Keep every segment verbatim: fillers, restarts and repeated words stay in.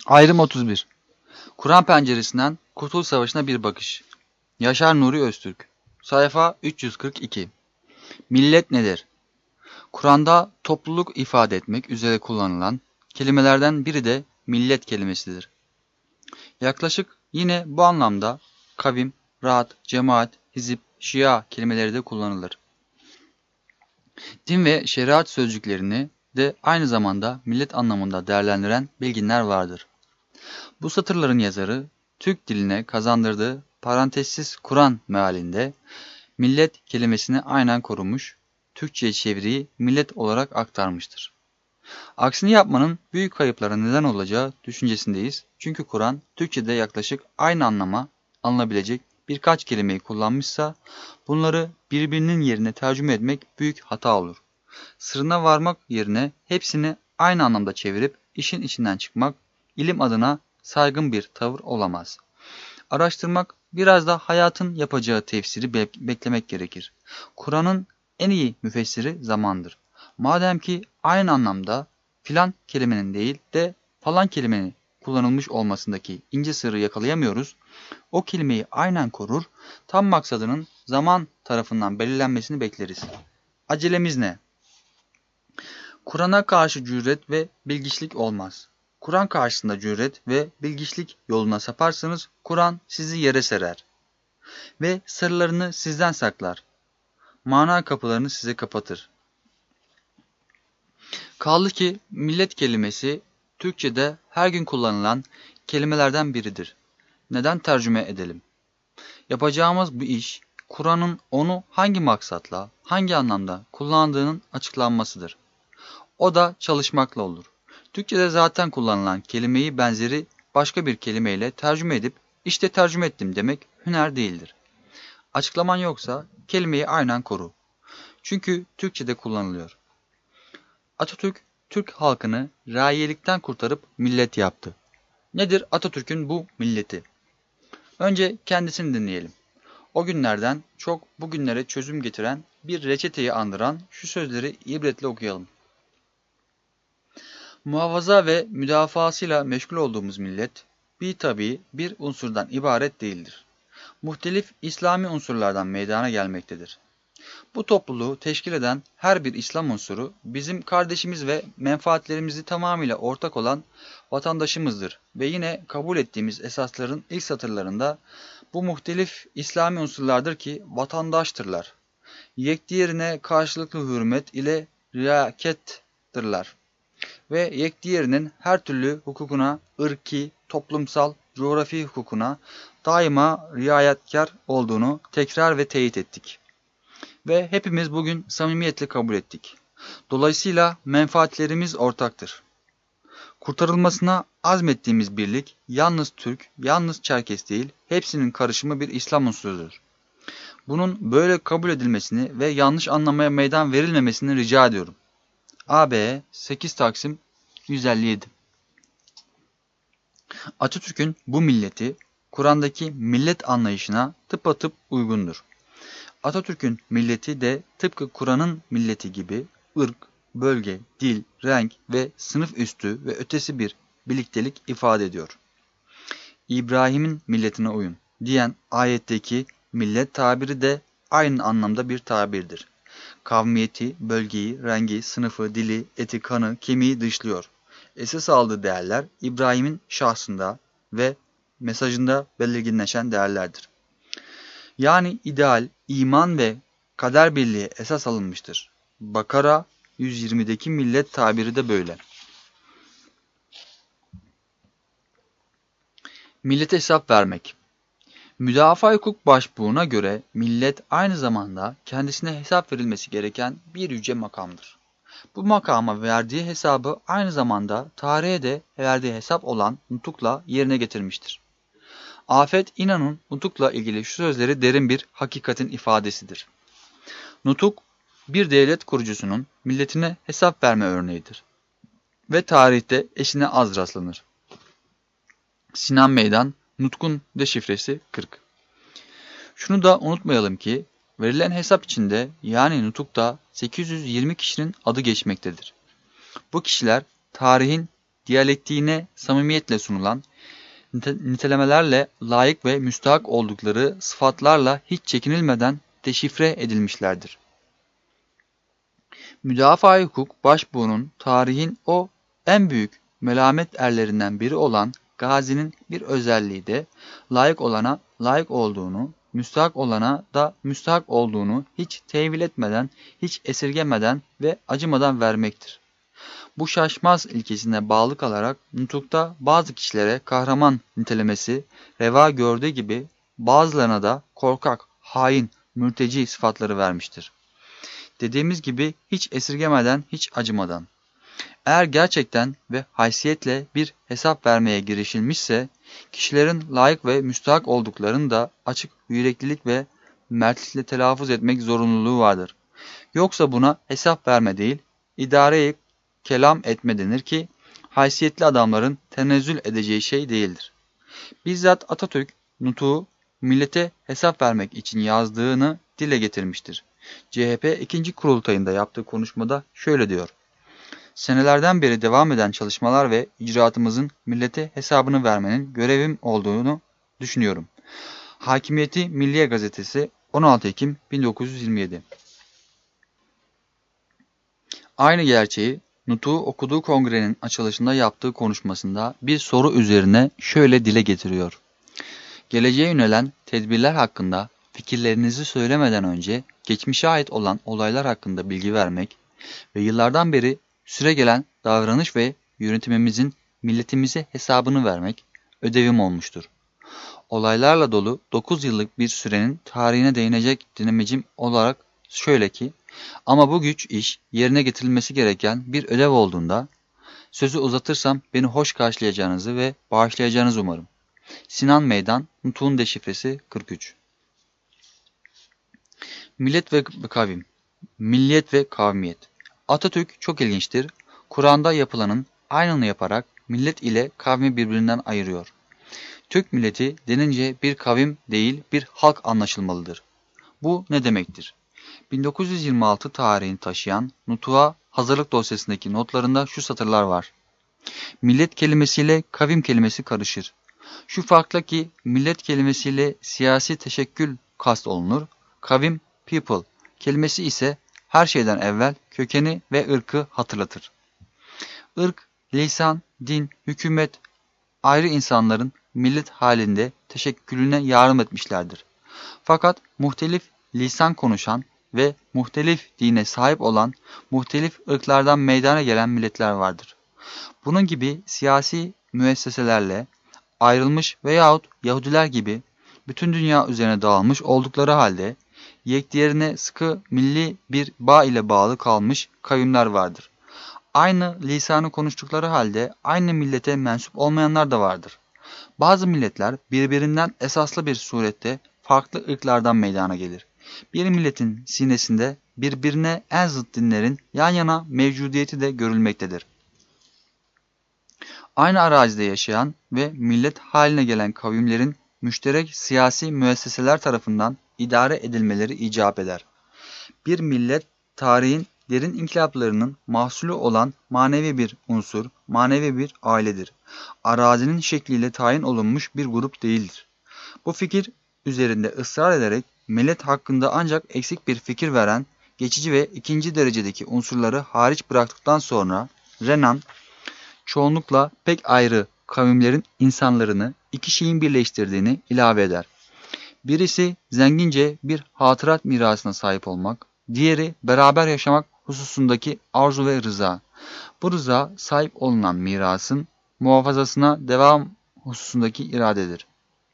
Ayrım otuz bir. Kur'an penceresinden Kurtuluş Savaşı'na bir bakış. Yaşar Nuri Öztürk. Sayfa üç yüz kırk iki. Millet nedir? Kur'an'da topluluk ifade etmek üzere kullanılan kelimelerden biri de millet kelimesidir. Yaklaşık yine bu anlamda kavim, rahat, cemaat, hizip, şia kelimeleri de kullanılır. Din ve şeriat sözcüklerini de aynı zamanda millet anlamında değerlendiren bilginler vardır. Bu satırların yazarı, Türk diline kazandırdığı parantezsiz Kur'an mealinde millet kelimesini aynen korumuş, Türkçe'ye çeviriyi millet olarak aktarmıştır. Aksini yapmanın büyük kayıplara neden olacağı düşüncesindeyiz. Çünkü Kur'an, Türkçe'de yaklaşık aynı anlama alınabilecek birkaç kelimeyi kullanmışsa, bunları birbirinin yerine tercüme etmek büyük hata olur. Sırrına varmak yerine hepsini aynı anlamda çevirip işin içinden çıkmak, ilim adına saygın bir tavır olamaz. Araştırmak, biraz da hayatın yapacağı tefsiri be beklemek gerekir. Kur'an'ın en iyi müfessiri zamandır. Madem ki aynı anlamda filan kelimenin değil de falan kelimenin kullanılmış olmasındaki ince sırrı yakalayamıyoruz, o kelimeyi aynen korur, tam maksadının zaman tarafından belirlenmesini bekleriz. Acelemiz ne? Kur'an'a karşı cüret ve bilgiçlik olmaz. Kur'an karşısında cüret ve bilgiçlik yoluna saparsanız Kur'an sizi yere serer ve sırlarını sizden saklar. Mana kapılarını size kapatır. Kaldı ki millet kelimesi Türkçe'de her gün kullanılan kelimelerden biridir. Neden tercüme edelim? Yapacağımız bu iş Kur'an'ın onu hangi maksatla, hangi anlamda kullandığının açıklanmasıdır. O da çalışmakla olur. Türkçe'de zaten kullanılan kelimeyi benzeri başka bir kelimeyle tercüme edip işte tercüme ettim demek hüner değildir. Açıklaman yoksa kelimeyi aynen koru. Çünkü Türkçe'de kullanılıyor. Atatürk, Türk halkını raiyelikten kurtarıp millet yaptı. Nedir Atatürk'ün bu milleti? Önce kendisini dinleyelim. O günlerden çok bugünlere çözüm getiren bir reçeteyi andıran şu sözleri ibretle okuyalım. Muhafaza ve müdafaasıyla meşgul olduğumuz millet, bir tabii bir unsurdan ibaret değildir. Muhtelif İslami unsurlardan meydana gelmektedir. Bu topluluğu teşkil eden her bir İslam unsuru, bizim kardeşimiz ve menfaatlerimizi tamamıyla ortak olan vatandaşımızdır ve yine kabul ettiğimiz esasların ilk satırlarında bu muhtelif İslami unsurlardır ki vatandaştırlar. Yekdiğerine karşılıklı hürmet ile riayettirler ve yekdiğerinin her türlü hukukuna, ırki, toplumsal, coğrafi hukukuna daima riayetkar olduğunu tekrar ve teyit ettik. Ve hepimiz bugün samimiyetle kabul ettik. Dolayısıyla menfaatlerimiz ortaktır. Kurtarılmasına azmettiğimiz birlik yalnız Türk, yalnız Çerkes değil, hepsinin karışımı bir İslam unsurudur. Bunun böyle kabul edilmesini ve yanlış anlamaya meydan verilmemesini rica ediyorum. A B sekiz Taksim yüz elli yedi. Atatürk'ün bu milleti, Kur'an'daki millet anlayışına tıpatıp uygundur. Atatürk'ün milleti de tıpkı Kur'an'ın milleti gibi ırk, bölge, dil, renk ve sınıf üstü ve ötesi bir birliktelik ifade ediyor. İbrahim'in milletine uyun diyen ayetteki millet tabiri de aynı anlamda bir tabirdir. Kavmiyeti, bölgeyi, rengi, sınıfı, dili, eti, kanı, kemiği dışlıyor. Esas aldığı değerler İbrahim'in şahsında ve mesajında belirginleşen değerlerdir. Yani ideal, iman ve kader birliği esas alınmıştır. Bakara yüz yirmideki millet tabiri de böyle. Millete hesap vermek. Müdafaa hukuk başbuğuna göre millet aynı zamanda kendisine hesap verilmesi gereken bir yüce makamdır. Bu makama verdiği hesabı aynı zamanda tarihe de verdiği hesap olan nutukla yerine getirmiştir. Afet İnan'ın nutukla ilgili şu sözleri derin bir hakikatin ifadesidir. Nutuk, bir devlet kurucusunun milletine hesap verme örneğidir ve tarihte eşine az rastlanır. Sinan Meydan, Nutk'un deşifresi kırk. Şunu da unutmayalım ki, verilen hesap içinde yani nutukta sekiz yüz yirmi kişinin adı geçmektedir. Bu kişiler tarihin diyalektiğine samimiyetle sunulan, nitelemelerle layık ve müstahak oldukları sıfatlarla hiç çekinilmeden deşifre edilmişlerdir. Müdafaa-i hukuk başbuğunun tarihin o en büyük melamet erlerinden biri olan Gazi'nin bir özelliği de layık olana layık olduğunu, müstahak olana da müstahak olduğunu hiç tevil etmeden, hiç esirgemeden ve acımadan vermektir. Bu şaşmaz ilkesine bağlı kalarak nutukta bazı kişilere kahraman nitelemesi reva gördüğü gibi bazılarına da korkak, hain, mürteci sıfatları vermiştir. Dediğimiz gibi hiç esirgemeden, hiç acımadan. Eğer gerçekten ve haysiyetle bir hesap vermeye girişilmişse, kişilerin layık ve müstahak olduklarını da açık yüreklilik ve mertlikle telaffuz etmek zorunluluğu vardır. Yoksa buna hesap verme değil, idare-i kelam etme denir ki, haysiyetli adamların tenezzül edeceği şey değildir. Bizzat Atatürk, nutuğu millete hesap vermek için yazdığını dile getirmiştir. C H P ikinci kurultayında yaptığı konuşmada şöyle diyor. Senelerden beri devam eden çalışmalar ve icraatımızın millete hesabını vermenin görevim olduğunu düşünüyorum. Hakimiyeti Milliye Gazetesi on altı Ekim bin dokuz yüz yirmi yedi. Aynı gerçeği nutuğu okuduğu kongrenin açılışında yaptığı konuşmasında bir soru üzerine şöyle dile getiriyor. Geleceğe yönelen tedbirler hakkında fikirlerinizi söylemeden önce geçmişe ait olan olaylar hakkında bilgi vermek ve yıllardan beri süregelen davranış ve yönetimimizin milletimize hesabını vermek ödevim olmuştur. Olaylarla dolu dokuz yıllık bir sürenin tarihine değinecek dinamicim olarak şöyle ki, ama bu güç iş yerine getirilmesi gereken bir ödev olduğunda, sözü uzatırsam beni hoş karşılayacağınızı ve bağışlayacağınızı umarım. Sinan Meydan, Nutuk'un Deşifresi kırk üç. Millet ve kavim, milliyet ve kavmiyet. Atatürk çok ilginçtir. Kur'an'da yapılanın aynını yaparak millet ile kavmi birbirinden ayırıyor. Türk milleti denince bir kavim değil bir halk anlaşılmalıdır. Bu ne demektir? bin dokuz yüz yirmi altı tarihini taşıyan Nutuk'a hazırlık dosyasındaki notlarında şu satırlar var. Millet kelimesiyle kavim kelimesi karışır. Şu farkla ki millet kelimesiyle siyasi teşekkül kast olunur. Kavim, people kelimesi ise her şeyden evvel kökeni ve ırkı hatırlatır. Irk, lisan, din, hükümet ayrı insanların millet halinde teşekkülüne yardım etmişlerdir. Fakat muhtelif lisan konuşan ve muhtelif dine sahip olan muhtelif ırklardan meydana gelen milletler vardır. Bunun gibi siyasi müesseselerle ayrılmış veyahut Yahudiler gibi bütün dünya üzerine dağılmış oldukları halde yekdiğerine sıkı milli bir bağ ile bağlı kalmış kavimler vardır. Aynı lisanı konuştukları halde aynı millete mensup olmayanlar da vardır. Bazı milletler birbirinden esaslı bir surette farklı ırklardan meydana gelir. Bir milletin sinesinde birbirine en zıt dinlerin yan yana mevcudiyeti de görülmektedir. Aynı arazide yaşayan ve millet haline gelen kavimlerin müşterek siyasi müesseseler tarafından idare edilmeleri icap eder. Bir millet tarihin derin inkılaplarının mahsulü olan manevi bir unsur, manevi bir ailedir. Arazinin şekliyle tayin olunmuş bir grup değildir. Bu fikir üzerinde ısrar ederek millet hakkında ancak eksik bir fikir veren, geçici ve ikinci derecedeki unsurları hariç bıraktıktan sonra Renan, çoğunlukla pek ayrı kavimlerin insanlarını iki şeyin birleştirdiğini ilave eder. Birisi zengince bir hatırat mirasına sahip olmak, diğeri beraber yaşamak hususundaki arzu ve rıza. Bu rıza sahip olunan mirasın muhafazasına devam hususundaki iradedir.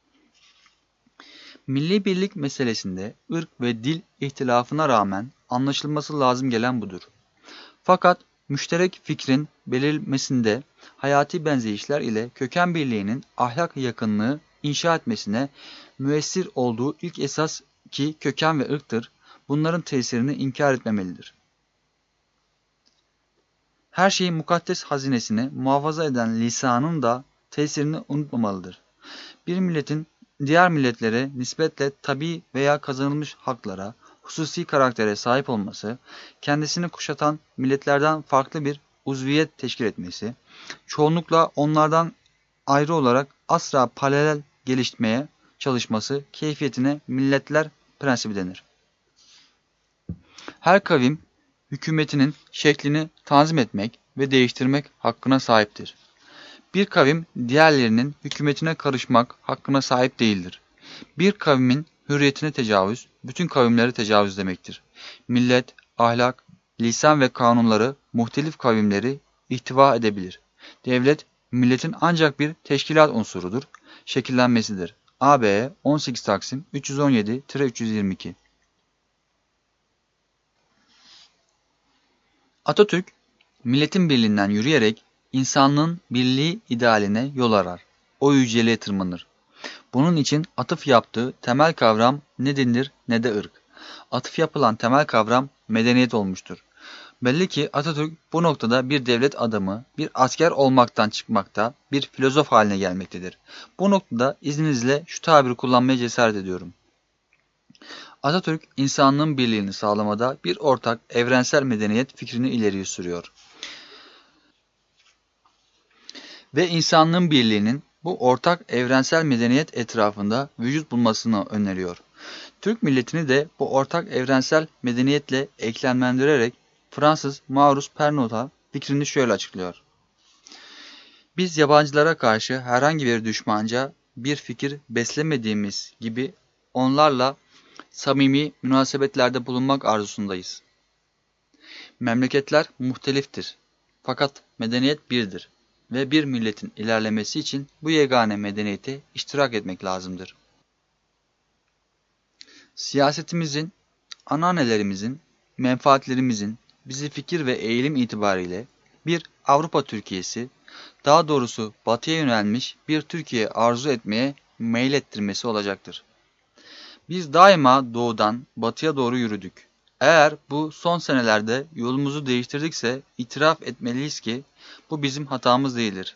Milli birlik meselesinde ırk ve dil ihtilafına rağmen anlaşılması lazım gelen budur. Fakat müşterek fikrin belirmesinde hayati benzeyişler ile köken birliğinin ahlak yakınlığı inşa etmesine müessir olduğu ilk esas ki köken ve ırktır, bunların tesirini inkar etmemelidir. Her şeyin mukaddes hazinesini muhafaza eden lisanın da tesirini unutmamalıdır. Bir milletin diğer milletlere nispetle tabii veya kazanılmış haklara, hususi karaktere sahip olması, kendisini kuşatan milletlerden farklı bir uzviyet teşkil etmesi, çoğunlukla onlardan ayrı olarak asla paralel gelişmeye çalışması keyfiyetine milletler prensibi denir. Her kavim hükümetinin şeklini tanzim etmek ve değiştirmek hakkına sahiptir. Bir kavim diğerlerinin hükümetine karışmak hakkına sahip değildir. Bir kavimin hürriyetine tecavüz, bütün kavimlere tecavüz demektir. Millet, ahlak, lisan ve kanunları muhtelif kavimleri ihtiva edebilir. Devlet, milletin ancak bir teşkilat unsurudur, şekillenmesidir. A B on sekiz Taksim üç yüz on yedi üç yüz yirmi iki. Atatürk, milletin birliğinden yürüyerek insanlığın birliği idealine yol arar. O yüceliğe tırmanır. Bunun için atıf yaptığı temel kavram ne dindir ne de ırk. Atıf yapılan temel kavram medeniyet olmuştur. Belli ki Atatürk bu noktada bir devlet adamı, bir asker olmaktan çıkmakta, bir filozof haline gelmektedir. Bu noktada izninizle şu tabiri kullanmaya cesaret ediyorum. Atatürk, insanlığın birliğini sağlamada bir ortak evrensel medeniyet fikrini ileriye sürüyor. Ve insanlığın birliğinin bu ortak evrensel medeniyet etrafında vücut bulmasını öneriyor. Türk milletini de bu ortak evrensel medeniyetle eklemlendirerek Fransız Maurus Pernota fikrini şöyle açıklıyor. Biz yabancılara karşı herhangi bir düşmanca bir fikir beslemediğimiz gibi onlarla samimi münasebetlerde bulunmak arzusundayız. Memleketler muhteliftir. Fakat medeniyet birdir ve bir milletin ilerlemesi için bu yegane medeniyete iştirak etmek lazımdır. Siyasetimizin, anneannelerimizin, menfaatlerimizin bizi fikir ve eğilim itibariyle bir Avrupa Türkiye'si, daha doğrusu batıya yönelmiş bir Türkiye arzu etmeye meylettirmesi olacaktır. Biz daima doğudan batıya doğru yürüdük. Eğer bu son senelerde yolumuzu değiştirdikse itiraf etmeliyiz ki bu bizim hatamız değildir.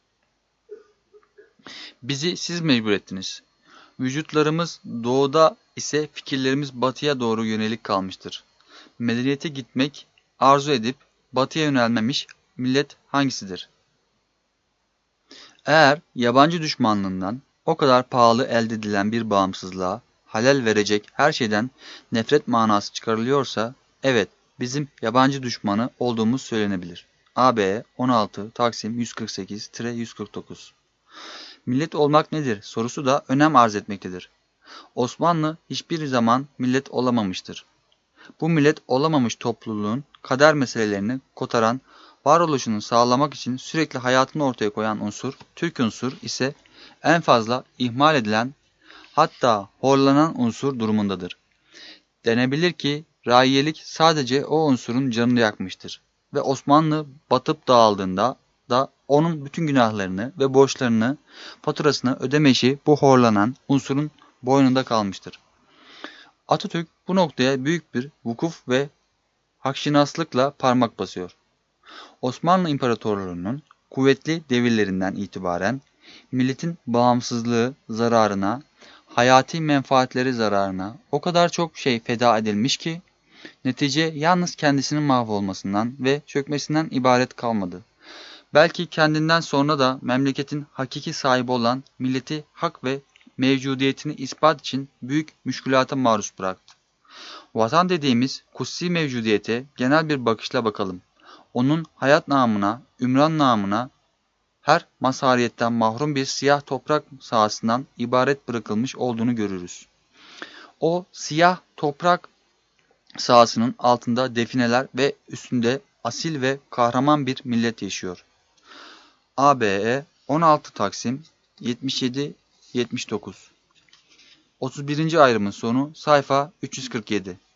Bizi siz mecbur ettiniz. Vücutlarımız doğuda ise fikirlerimiz batıya doğru yönelik kalmıştır. Medeniyete gitmek arzu edip batıya yönelmemiş millet hangisidir? Eğer yabancı düşmanlığından o kadar pahalı elde edilen bir bağımsızlığa halel verecek her şeyden nefret manası çıkarılıyorsa, evet bizim yabancı düşmanı olduğumuz söylenebilir. A B on altı Taksim yüz kırk sekiz yüz kırk dokuz. Millet olmak nedir sorusu da önem arz etmektedir. Osmanlı hiçbir zaman millet olamamıştır. Bu millet olamamış topluluğun kader meselelerini kotaran, varoluşunu sağlamak için sürekli hayatını ortaya koyan unsur, Türk unsur ise en fazla ihmal edilen, hatta horlanan unsur durumundadır. Denebilir ki raiyelik sadece o unsurun canını yakmıştır ve Osmanlı batıp dağıldığında da onun bütün günahlarını ve borçlarını, faturasını ödeme işi bu horlanan unsurun boynunda kalmıştır. Atatürk bu noktaya büyük bir vukuf ve hakşinaslıkla parmak basıyor. Osmanlı İmparatorluğu'nun kuvvetli devirlerinden itibaren milletin bağımsızlığı zararına, hayati menfaatleri zararına o kadar çok şey feda edilmiş ki, netice yalnız kendisinin mahvolmasından ve çökmesinden ibaret kalmadı. Belki kendinden sonra da memleketin hakiki sahibi olan milleti hak ve mevcudiyetini ispat için büyük müşkülata maruz bıraktı. Vatan dediğimiz kutsi mevcudiyete genel bir bakışla bakalım. Onun hayat namına, ümran namına her mazhariyetten mahrum bir siyah toprak sahasından ibaret bırakılmış olduğunu görürüz. O siyah toprak sahasının altında defineler ve üstünde asil ve kahraman bir millet yaşıyor. A B E on altı Taksim yetmiş yedi yetmiş dokuz. otuz birinci ayrımın sonu sayfa üç yüz kırk yedi.